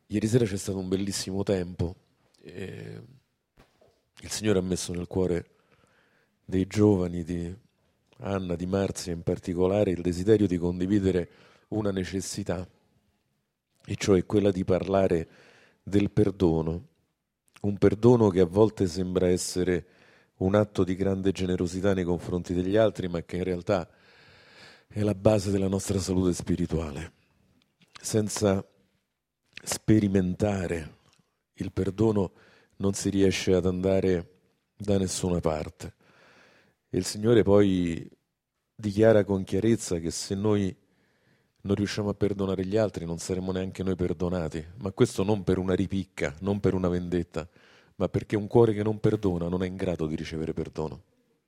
Ieri sera c'è stato un bellissimo tempo e il Signore ha messo nel cuore dei giovani, di Anna, di Marzia in particolare, il desiderio di condividere una necessità, e cioè quella di parlare del perdono, un perdono che a volte sembra essere un atto di grande generosità nei confronti degli altri, ma che in realtà è la base della nostra salute spirituale. Senza sperimentare il perdono non si riesce ad andare da nessuna parte. E il Signore poi dichiara con chiarezza che se noi non riusciamo a perdonare gli altri non saremo neanche noi perdonati, ma questo non per una ripicca, non per una vendetta, ma perché un cuore che non perdona non è in grado di ricevere perdono.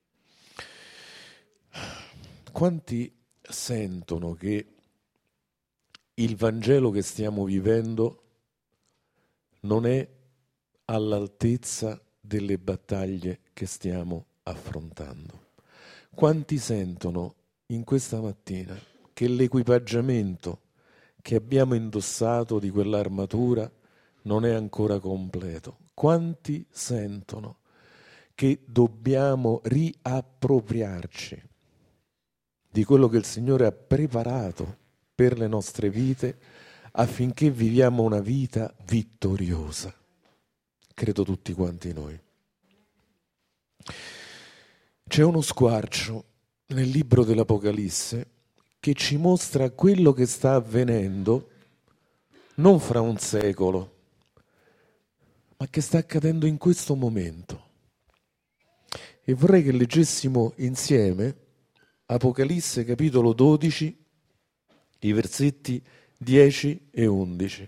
Quanti sentono che il Vangelo che stiamo vivendo non è all'altezza delle battaglie che stiamo affrontando? Quanti sentono in questa mattina che l'equipaggiamento che abbiamo indossato di quell'armatura non è ancora completo? Quanti sentono che dobbiamo riappropriarci di quello che il Signore ha preparato per le nostre vite affinché viviamo una vita vittoriosa? Credo tutti quanti noi. C'è uno squarcio nel libro dell'Apocalisse che ci mostra quello che sta avvenendo non fra un secolo, ma che sta accadendo in questo momento. E vorrei che leggessimo insieme Apocalisse capitolo 12, i versetti 10 e 11.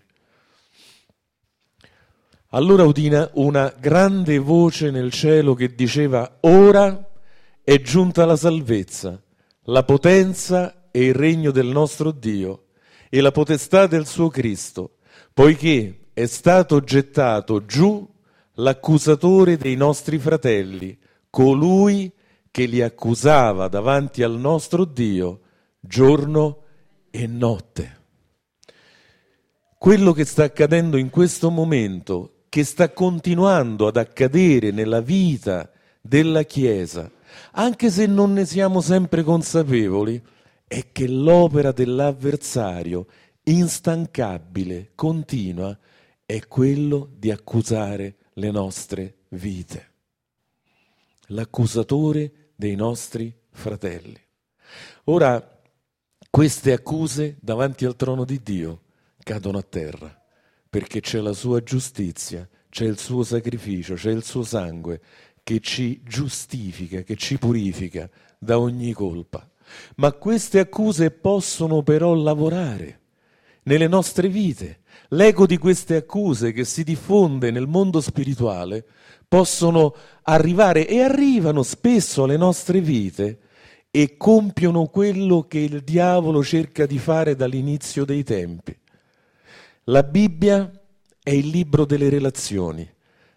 Allora udì una grande voce nel cielo che diceva: ora è giunta la salvezza, la potenza e il regno del nostro Dio e la potestà del suo Cristo, poiché è stato gettato giù l'accusatore dei nostri fratelli, colui che li accusava davanti al nostro Dio giorno e notte. Quello che sta accadendo in questo momento, che sta continuando ad accadere nella vita della Chiesa, anche se non ne siamo sempre consapevoli, è che l'opera dell'avversario, instancabile, continua, è quello di accusare le nostre vite. L'accusatore dei nostri fratelli. Ora, queste accuse davanti al trono di Dio cadono a terra, perché c'è la sua giustizia, c'è il suo sacrificio, c'è il suo sangue che ci giustifica, che ci purifica da ogni colpa. Ma queste accuse possono però lavorare nelle nostre vite. L'eco di queste accuse che si diffonde nel mondo spirituale possono arrivare e arrivano spesso alle nostre vite e compiono quello che il diavolo cerca di fare dall'inizio dei tempi. La Bibbia è il libro delle relazioni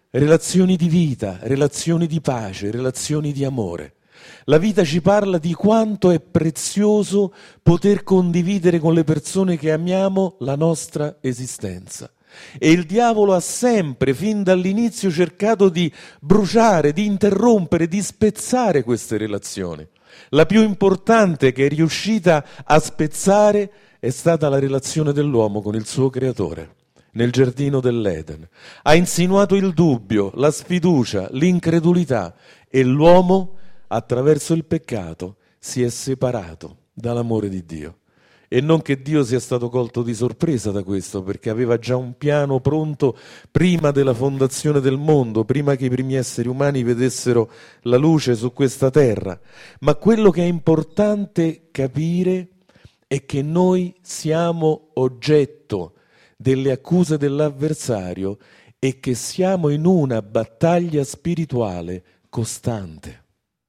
di vita, relazioni di pace, relazioni di amore. La vita ci parla di quanto è prezioso poter condividere con le persone che amiamo la nostra esistenza. E il diavolo ha sempre, fin dall'inizio, cercato di bruciare, di interrompere, di spezzare queste relazioni. La più importante che è riuscita a spezzare è stata la relazione dell'uomo con il suo creatore, nel giardino dell'Eden. Ha insinuato il dubbio, la sfiducia, l'incredulità e l'uomo, attraverso il peccato, si è separato dall'amore di Dio. E non che Dio sia stato colto di sorpresa da questo, perché aveva già un piano pronto prima della fondazione del mondo, prima che i primi esseri umani vedessero la luce su questa terra. Ma quello che è importante capire è che noi siamo oggetto delle accuse dell'avversario e che siamo in una battaglia spirituale costante.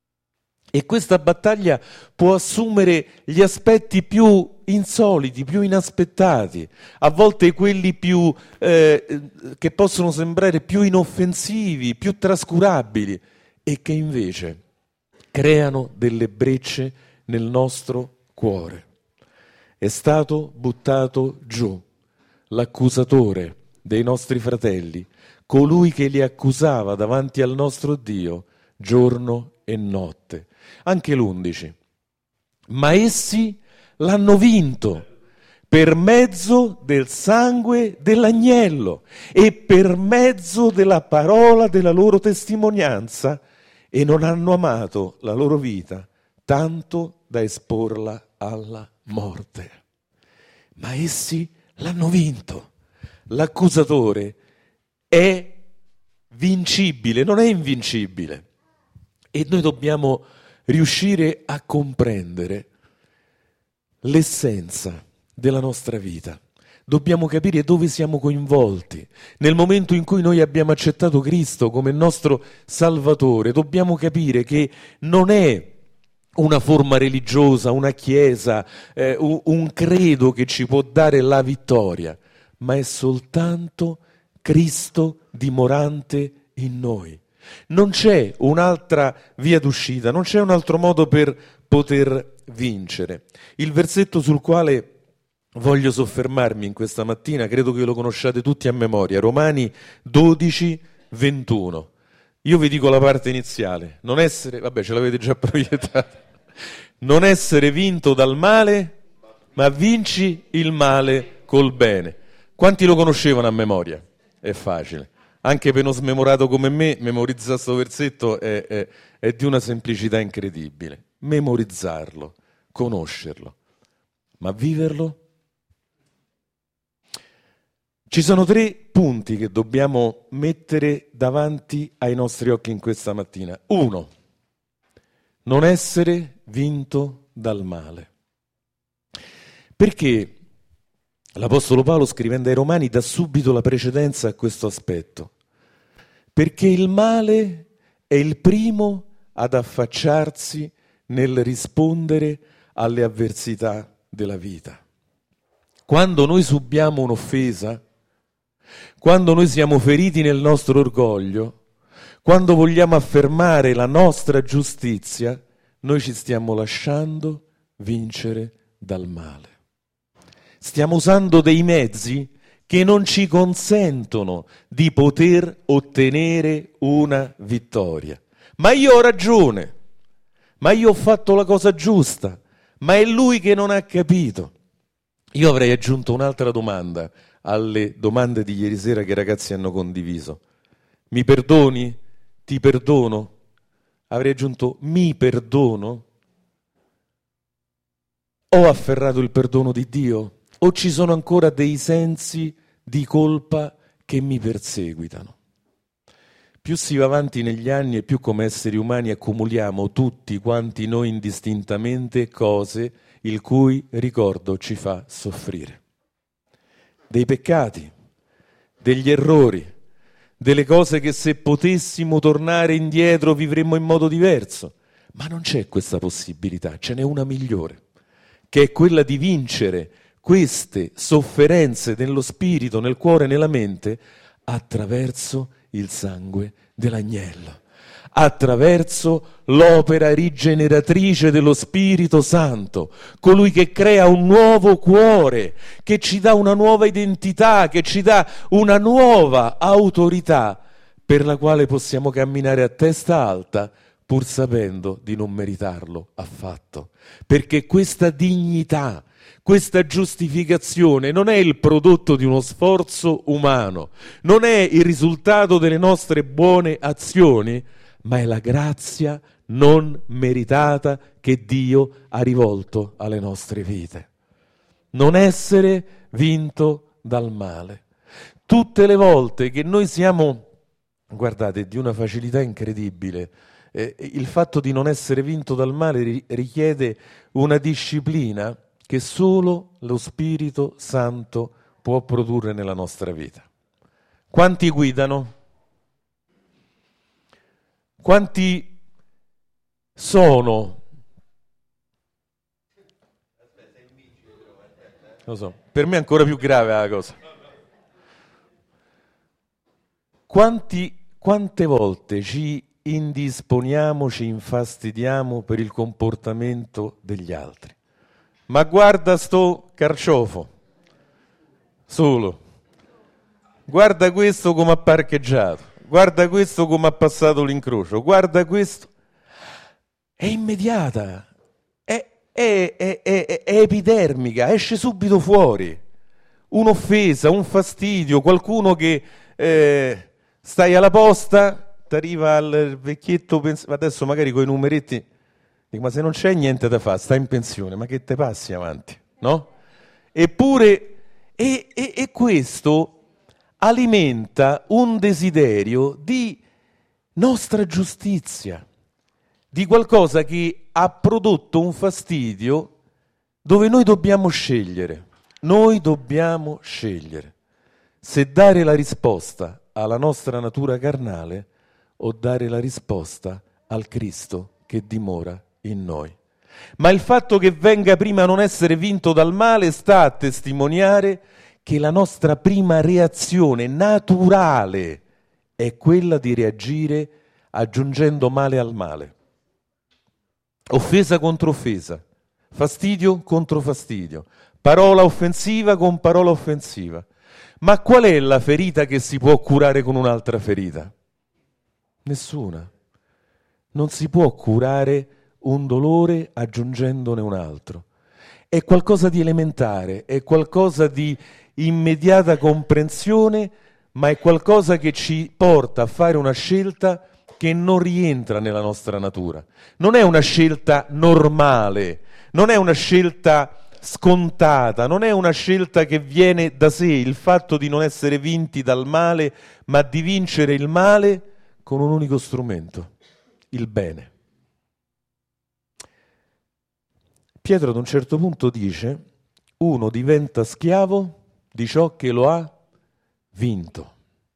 E questa battaglia può assumere gli aspetti più insoliti, più inaspettati, a volte quelli più che possono sembrare più inoffensivi, più trascurabili, e che invece creano delle brecce nel nostro cuore. È stato buttato giù l'accusatore dei nostri fratelli, colui che li accusava davanti al nostro Dio giorno e notte. Anche l'11. Ma essi l'hanno vinto per mezzo del sangue dell'agnello e per mezzo della parola della loro testimonianza, e non hanno amato la loro vita tanto da esporla alla morte. Ma essi l'hanno vinto. L'accusatore è vincibile, non è invincibile. E noi dobbiamo riuscire a comprendere l'essenza della nostra vita. Dobbiamo capire dove siamo coinvolti. Nel momento in cui noi abbiamo accettato Cristo come nostro Salvatore, dobbiamo capire che non è una forma religiosa, una chiesa, un credo che ci può dare la vittoria, ma è soltanto Cristo dimorante in noi. Non c'è un'altra via d'uscita, non c'è un altro modo per poter vincere. Il versetto sul quale voglio soffermarmi in questa mattina, credo che lo conosciate tutti a memoria, Romani 12, 21. Io vi dico la parte iniziale, non essere, vabbè ce l'avete già proiettata, non essere vinto dal male, ma vinci il male col bene. Quanti lo conoscevano a memoria? È facile. Anche per uno smemorato come me, memorizzare questo versetto è di una semplicità incredibile. Memorizzarlo, conoscerlo, ma viverlo? Ci sono 3 punti che dobbiamo mettere davanti ai nostri occhi in questa mattina. 1. Non essere vinto dal male. Perché l'Apostolo Paolo, scrivendo ai Romani, dà subito la precedenza a questo aspetto? Perché il male è il primo ad affacciarsi nel rispondere alle avversità della vita. Quando noi subiamo un'offesa, quando noi siamo feriti nel nostro orgoglio, quando vogliamo affermare la nostra giustizia, noi ci stiamo lasciando vincere dal male. Stiamo usando dei mezzi che non ci consentono di poter ottenere una vittoria. Ma io ho ragione, ma io ho fatto la cosa giusta, ma è lui che non ha capito. Io avrei aggiunto un'altra domanda alle domande di ieri sera che i ragazzi hanno condiviso. Mi perdoni? Ti perdono? Avrei aggiunto mi perdono? Ho afferrato il perdono di Dio? O ci sono ancora dei sensi di colpa che mi perseguitano? Più si va avanti negli anni e più come esseri umani accumuliamo tutti quanti noi indistintamente cose il cui ricordo ci fa soffrire. Dei peccati, degli errori, delle cose che se potessimo tornare indietro vivremmo in modo diverso. Ma non c'è questa possibilità, ce n'è una migliore, che è quella di vincere queste sofferenze nello spirito, nel cuore, nella mente, attraverso il sangue dell'agnello, attraverso l'opera rigeneratrice dello Spirito Santo, colui che crea un nuovo cuore, che ci dà una nuova identità, che ci dà una nuova autorità per la quale possiamo camminare a testa alta pur sapendo di non meritarlo affatto, perché questa dignità, questa giustificazione non è il prodotto di uno sforzo umano, non è il risultato delle nostre buone azioni, ma è la grazia non meritata che Dio ha rivolto alle nostre vite. Non essere vinto dal male. Tutte le volte che noi siamo, guardate, di una facilità incredibile, il fatto di non essere vinto dal male richiede una disciplina che solo lo Spirito Santo può produrre nella nostra vita. Quanti guidano? Quanti sono? Lo so, per me è ancora più grave la cosa. Quante volte ci indisponiamo, ci infastidiamo per il comportamento degli altri? Ma guarda sto carciofo, solo. guarda questo come ha parcheggiato, guarda questo come ha passato l'incrocio, guarda questo. È immediata, è epidermica, esce subito fuori. Un'offesa, un fastidio, qualcuno che stai alla posta, ti arriva il vecchietto, adesso magari con i numeretti, dico, ma se non c'è niente da fare, stai in pensione, ma che te passi avanti, no? Eppure, e questo alimenta un desiderio di nostra giustizia, di qualcosa che ha prodotto un fastidio dove noi dobbiamo scegliere. Noi dobbiamo scegliere se dare la risposta alla nostra natura carnale o dare la risposta al Cristo che dimora in noi. Ma il fatto che venga prima a non essere vinto dal male sta a testimoniare che la nostra prima reazione naturale è quella di reagire aggiungendo male al male. Offesa contro offesa, fastidio contro fastidio, parola offensiva con parola offensiva. Ma qual è la ferita che si può curare con un'altra ferita? Nessuna. Non si può curare un dolore aggiungendone un altro. È qualcosa di elementare, è qualcosa di immediata comprensione, ma è qualcosa che ci porta a fare una scelta che non rientra nella nostra natura. Non è una scelta normale, non è una scelta scontata, non è una scelta che viene da sé, il fatto di non essere vinti dal male, ma di vincere il male con un unico strumento, il bene. Pietro ad un certo punto dice: uno diventa schiavo di ciò che lo ha vinto.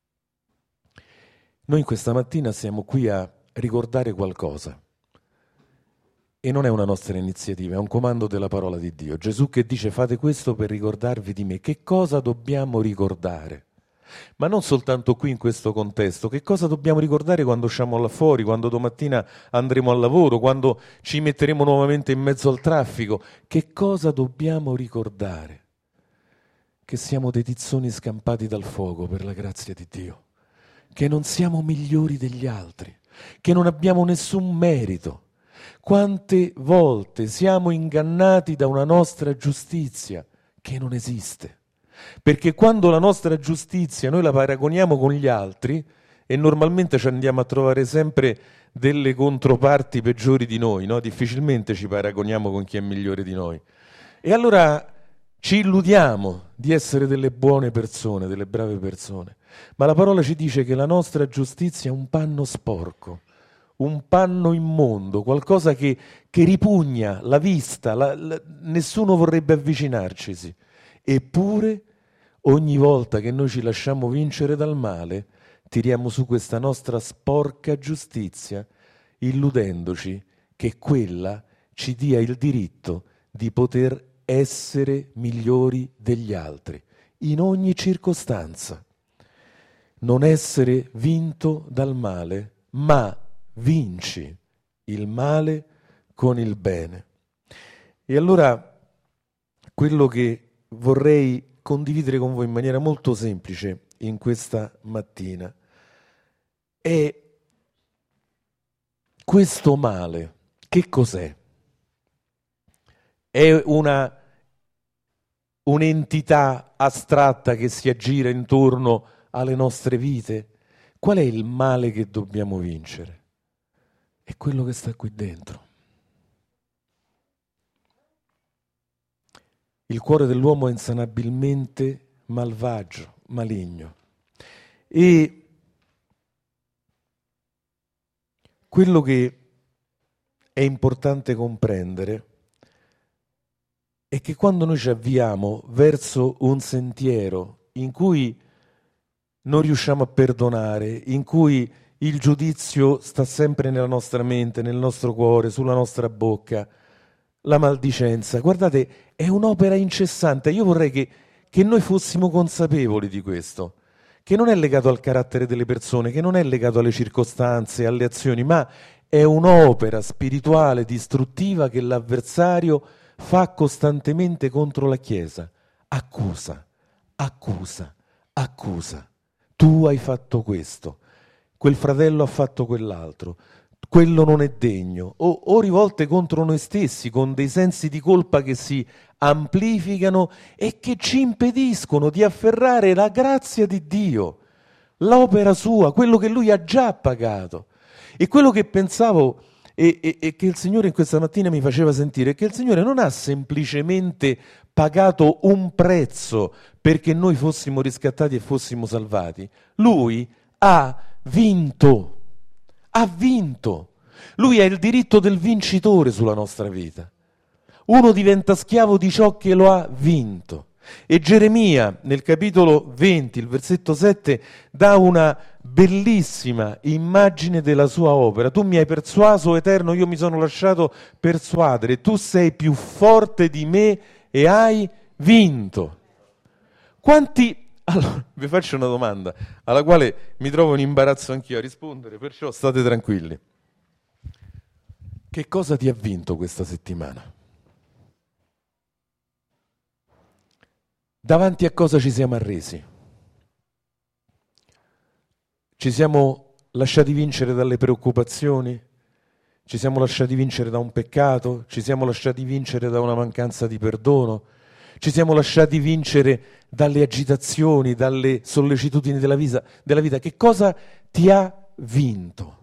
Noi questa mattina siamo qui a ricordare qualcosa e non è una nostra iniziativa, è un comando della parola di Dio. Gesù che dice: fate questo per ricordarvi di me. Che cosa dobbiamo ricordare? Ma non soltanto qui in questo contesto, che cosa dobbiamo ricordare quando usciamo là fuori, quando domattina andremo al lavoro, quando ci metteremo nuovamente in mezzo al traffico? Che cosa dobbiamo ricordare? Che siamo dei tizzoni scampati dal fuoco per la grazia di Dio, che non siamo migliori degli altri, che non abbiamo nessun merito. Quante volte siamo ingannati da una nostra giustizia che non esiste? Perché quando la nostra giustizia noi la paragoniamo con gli altri, e normalmente ci andiamo a trovare sempre delle controparti peggiori di noi, no? Difficilmente ci paragoniamo con chi è migliore di noi. E allora ci illudiamo di essere delle buone persone, delle brave persone. Ma la parola ci dice che la nostra giustizia è un panno sporco, un panno immondo, qualcosa che ripugna la vista, nessuno vorrebbe avvicinarcisi. Eppure, ogni volta che noi ci lasciamo vincere dal male, tiriamo su questa nostra sporca giustizia, illudendoci che quella ci dia il diritto di poter essere migliori degli altri, in ogni circostanza. Non essere vinto dal male, ma vinci il male con il bene. E allora quello che vorrei condividere con voi in maniera molto semplice in questa mattina è questo male. Che cos'è? È un'entità astratta che si aggira intorno alle nostre vite? Qual è il male che dobbiamo vincere? È quello che sta qui dentro. Il cuore dell'uomo è insanabilmente malvagio, maligno. E quello che è importante comprendere è che quando noi ci avviamo verso un sentiero in cui non riusciamo a perdonare, in cui il giudizio sta sempre nella nostra mente, nel nostro cuore, sulla nostra bocca, la maldicenza, guardate, è un'opera incessante. Io vorrei che noi fossimo consapevoli di questo, che non è legato al carattere delle persone, che non è legato alle circostanze, alle azioni, ma è un'opera spirituale distruttiva che l'avversario fa costantemente contro la Chiesa. Accusa, accusa, accusa. tu hai fatto questo, quel fratello ha fatto quell'altro, quello non è degno, o rivolte contro noi stessi, con dei sensi di colpa che si amplificano e che ci impediscono di afferrare la grazia di Dio, l'opera sua, quello che Lui ha già pagato. E quello che pensavo e che il Signore in questa mattina mi faceva sentire è che il Signore non ha semplicemente pagato un prezzo perché noi fossimo riscattati e fossimo salvati. Lui ha vinto, ha vinto. Lui ha il diritto del vincitore sulla nostra vita. Uno diventa schiavo di ciò che lo ha vinto. E Geremia, nel capitolo 20, il versetto 7, dà una bellissima immagine della sua opera. Tu mi hai persuaso, o Eterno, io mi sono lasciato persuadere. Tu sei più forte di me e hai vinto. Quanti... Allora, vi faccio una domanda alla quale mi trovo in imbarazzo anch'io a rispondere, perciò state tranquilli. Che cosa ti ha vinto questa settimana? Davanti a cosa ci siamo arresi? Ci siamo lasciati vincere dalle preoccupazioni? Ci siamo lasciati vincere da un peccato? Ci siamo lasciati vincere da una mancanza di perdono? Ci siamo lasciati vincere dalle agitazioni, dalle sollecitudini della vita? Che cosa ti ha vinto?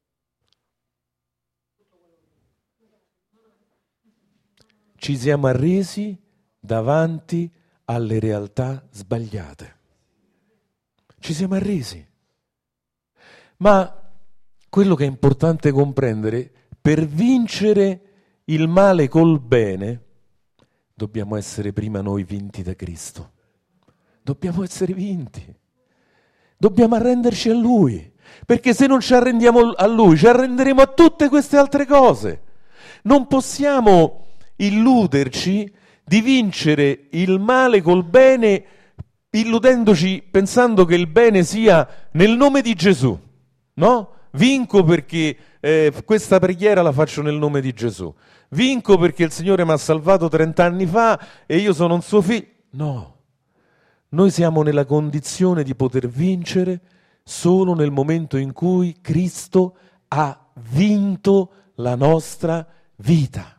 Ci siamo arresi davanti alle realtà sbagliate. Ci siamo arresi. Ma quello che è importante comprendere, per vincere il male col bene, dobbiamo essere prima noi vinti da Cristo. Dobbiamo essere vinti. Dobbiamo arrenderci a Lui. Perché se non ci arrendiamo a Lui, ci arrenderemo a tutte queste altre cose. Non possiamo illuderci di vincere il male col bene, illudendoci pensando che il bene sia nel nome di Gesù. No? Vinco perché questa preghiera la faccio nel nome di Gesù. Vinco perché il Signore mi ha salvato 30 anni fa e io sono un suo figlio. No, noi siamo nella condizione di poter vincere solo nel momento in cui Cristo ha vinto la nostra vita.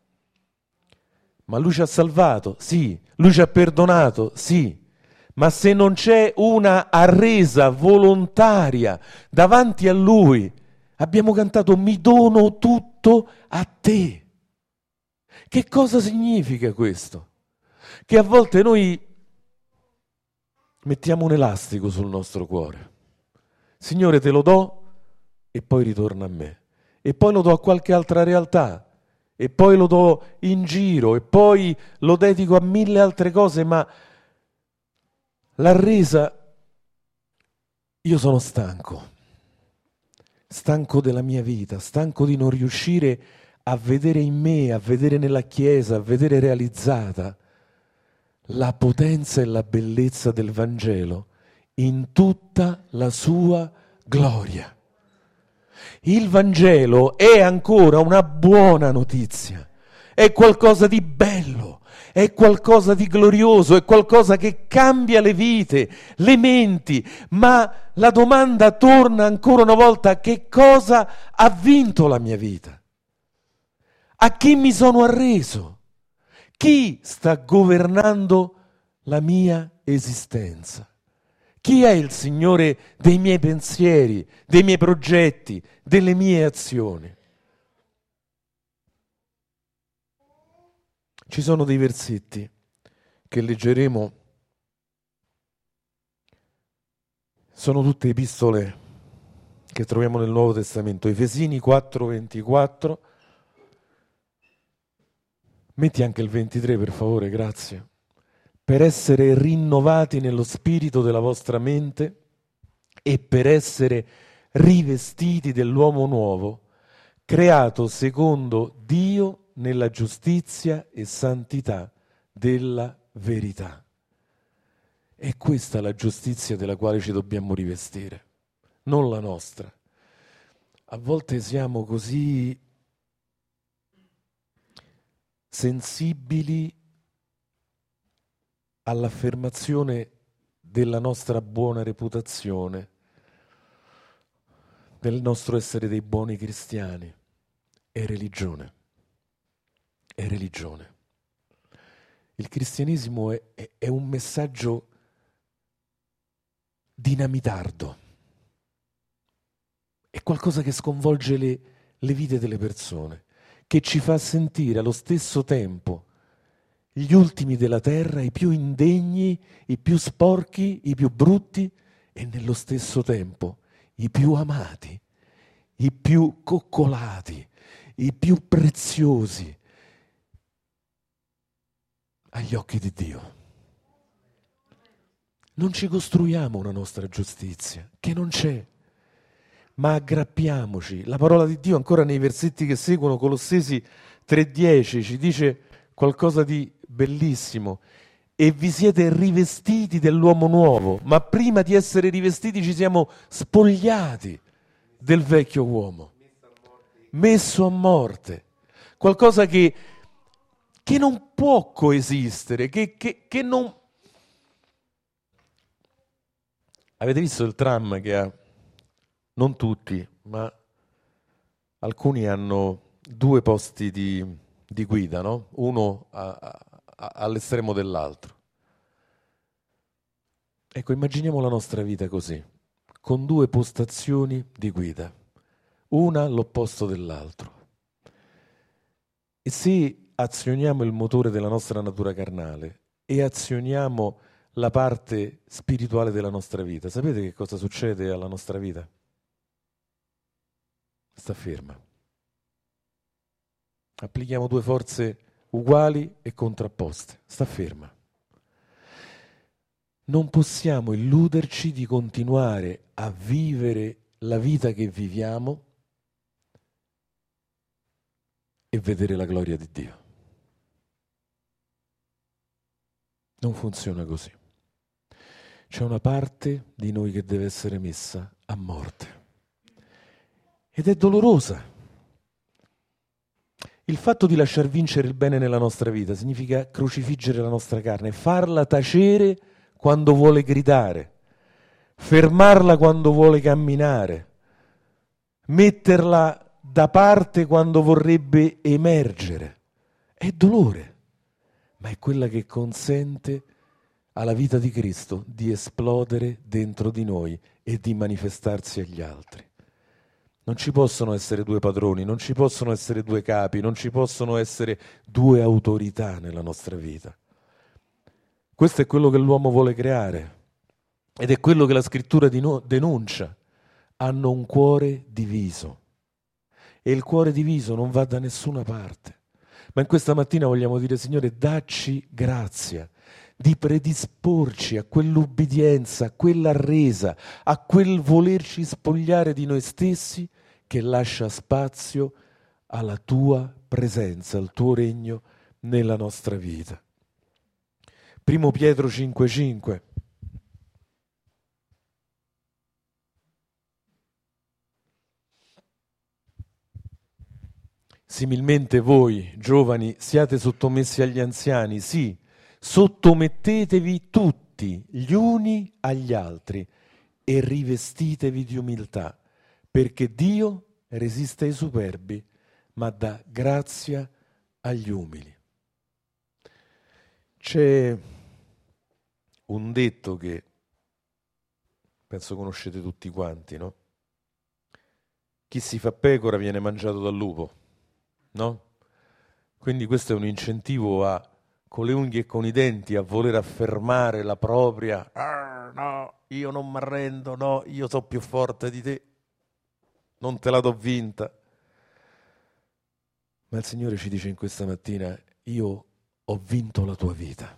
Ma Lui ci ha salvato, sì. Lui ci ha perdonato, sì. Ma se non c'è una arresa volontaria davanti a Lui, abbiamo cantato mi dono tutto a te. Che cosa significa questo? Che a volte noi mettiamo un elastico sul nostro cuore. Signore, te lo do e poi ritorna a me. E poi lo do a qualche altra realtà. E poi lo do in giro. E poi lo dedico a 1000 altre cose. Ma la resa, io sono stanco. Stanco della mia vita. Stanco di non riuscire a vedere in me, a vedere nella Chiesa, a vedere realizzata la potenza e la bellezza del Vangelo in tutta la sua gloria. Il Vangelo è ancora una buona notizia, è qualcosa di bello, è qualcosa di glorioso, è qualcosa che cambia le vite, le menti, ma la domanda torna ancora una volta: che cosa ha vinto la mia vita? A chi mi sono arreso? Chi sta governando la mia esistenza? Chi è il Signore dei miei pensieri, dei miei progetti, delle mie azioni? Ci sono dei versetti che leggeremo, sono tutte epistole che troviamo nel Nuovo Testamento. Efesini 4:24. Metti anche il 23 per favore, grazie. Per essere rinnovati nello spirito della vostra mente e per essere rivestiti dell'uomo nuovo, creato secondo Dio nella giustizia e santità della verità. È questa la giustizia della quale ci dobbiamo rivestire, non la nostra. A volte siamo così sensibili all'affermazione della nostra buona reputazione, del nostro essere dei buoni cristiani. È religione. È religione. Il cristianesimo è un messaggio dinamitardo. È qualcosa che sconvolge le vite delle persone, che ci fa sentire allo stesso tempo gli ultimi della terra, i più indegni, i più sporchi, i più brutti, e nello stesso tempo i più amati, i più coccolati, i più preziosi agli occhi di Dio. Non ci costruiamo una nostra giustizia, che non c'è, ma aggrappiamoci. La parola di Dio ancora nei versetti che seguono, Colossesi 3,10, ci dice qualcosa di bellissimo. E vi siete rivestiti dell'uomo nuovo, ma prima di essere rivestiti ci siamo spogliati del vecchio uomo, messo a morte. Qualcosa che non può coesistere, che non... Avete visto il tram che ha, non tutti, ma alcuni hanno 2 posti di guida, no? Uno all'estremo dell'altro. Ecco, immaginiamo la nostra vita così, con 2 postazioni di guida, una all'opposto dell'altro. E se azioniamo il motore della nostra natura carnale e azioniamo la parte spirituale della nostra vita, sapete che cosa succede alla nostra vita? Sta ferma. Applichiamo 2 forze uguali e contrapposte. Sta ferma. Non possiamo illuderci di continuare a vivere la vita che viviamo e vedere la gloria di Dio. Non funziona così. C'è una parte di noi che deve essere messa a morte. Ed è dolorosa. Il fatto di lasciar vincere il bene nella nostra vita significa crocifiggere la nostra carne, farla tacere quando vuole gridare, fermarla quando vuole camminare, metterla da parte quando vorrebbe emergere. È dolore, ma è quella che consente alla vita di Cristo di esplodere dentro di noi e di manifestarsi agli altri. Non ci possono essere 2 padroni, non ci possono essere 2 capi, non ci possono essere 2 autorità nella nostra vita. Questo è quello che l'uomo vuole creare ed è quello che la scrittura denuncia. Hanno un cuore diviso e il cuore diviso non va da nessuna parte. Ma in questa mattina vogliamo dire: Signore, dacci grazia di predisporci a quell'ubbidienza, a quella resa, a quel volerci spogliare di noi stessi che lascia spazio alla tua presenza, al tuo regno nella nostra vita. 1 Pietro 5,5. Similmente voi, giovani, siate sottomessi agli anziani, sì, sottomettetevi tutti gli uni agli altri e rivestitevi di umiltà, perché Dio resiste ai superbi, ma dà grazia agli umili. C'è un detto che penso conoscete tutti quanti, no? Chi si fa pecora viene mangiato dal lupo, no? Quindi questo è un incentivo a, con le unghie e con i denti, a voler affermare la propria no, io non mi arrendo, no, io sono più forte di te, non te la do vinta. Ma il Signore ci dice in questa mattina: io ho vinto la tua vita.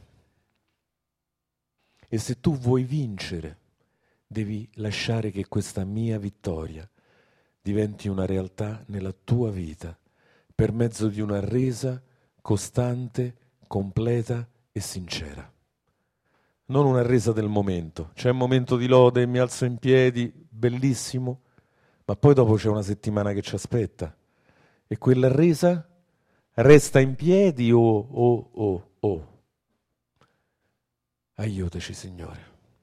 E se tu vuoi vincere, devi lasciare che questa mia vittoria diventi una realtà nella tua vita, per mezzo di una resa costante, completa e sincera. Non una resa del momento. C'è un momento di lode, mi alzo in piedi, bellissimo, ma poi dopo c'è una settimana che ci aspetta. E quella resa resta in piedi o. Aiutaci, Signore.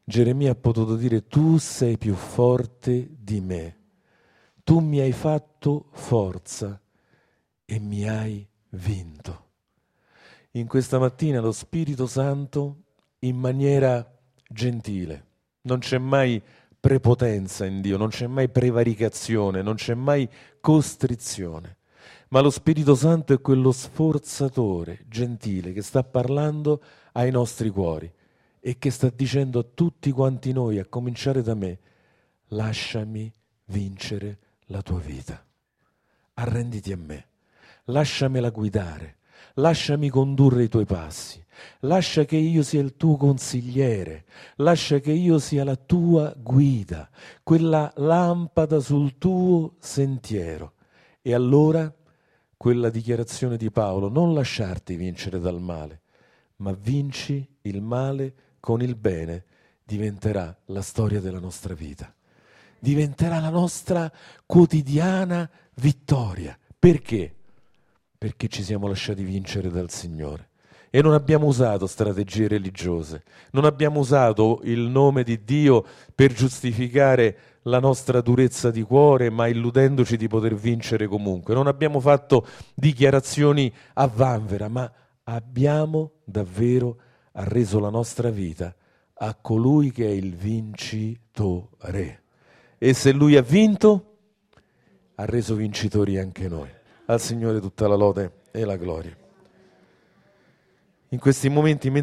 Geremia ha potuto dire: tu sei più forte di me, tu mi hai fatto forza e mi hai vinto. In questa mattina lo Spirito Santo, in maniera gentile, non c'è mai prepotenza in Dio, non c'è mai prevaricazione, non c'è mai costrizione, ma lo Spirito Santo è quello sforzatore gentile che sta parlando ai nostri cuori e che sta dicendo a tutti quanti noi, a cominciare da me: lasciami vincere la tua vita, arrenditi a me, lasciamela guidare, lasciami condurre i tuoi passi, lascia che io sia il tuo consigliere, lascia che io sia la tua guida, quella lampada sul tuo sentiero. E allora quella dichiarazione di Paolo: non lasciarti vincere dal male, ma vinci il male con il bene, diventerà la storia della nostra vita, diventerà la nostra quotidiana vittoria. Perché? Perché ci siamo lasciati vincere dal Signore e non abbiamo usato strategie religiose, non abbiamo usato il nome di Dio per giustificare la nostra durezza di cuore, ma illudendoci di poter vincere comunque. Non abbiamo fatto dichiarazioni a vanvera, ma abbiamo davvero arreso la nostra vita a colui che è il vincitore. E se lui ha vinto, ha reso vincitori anche noi. Al Signore tutta la lode e la gloria. In questi momenti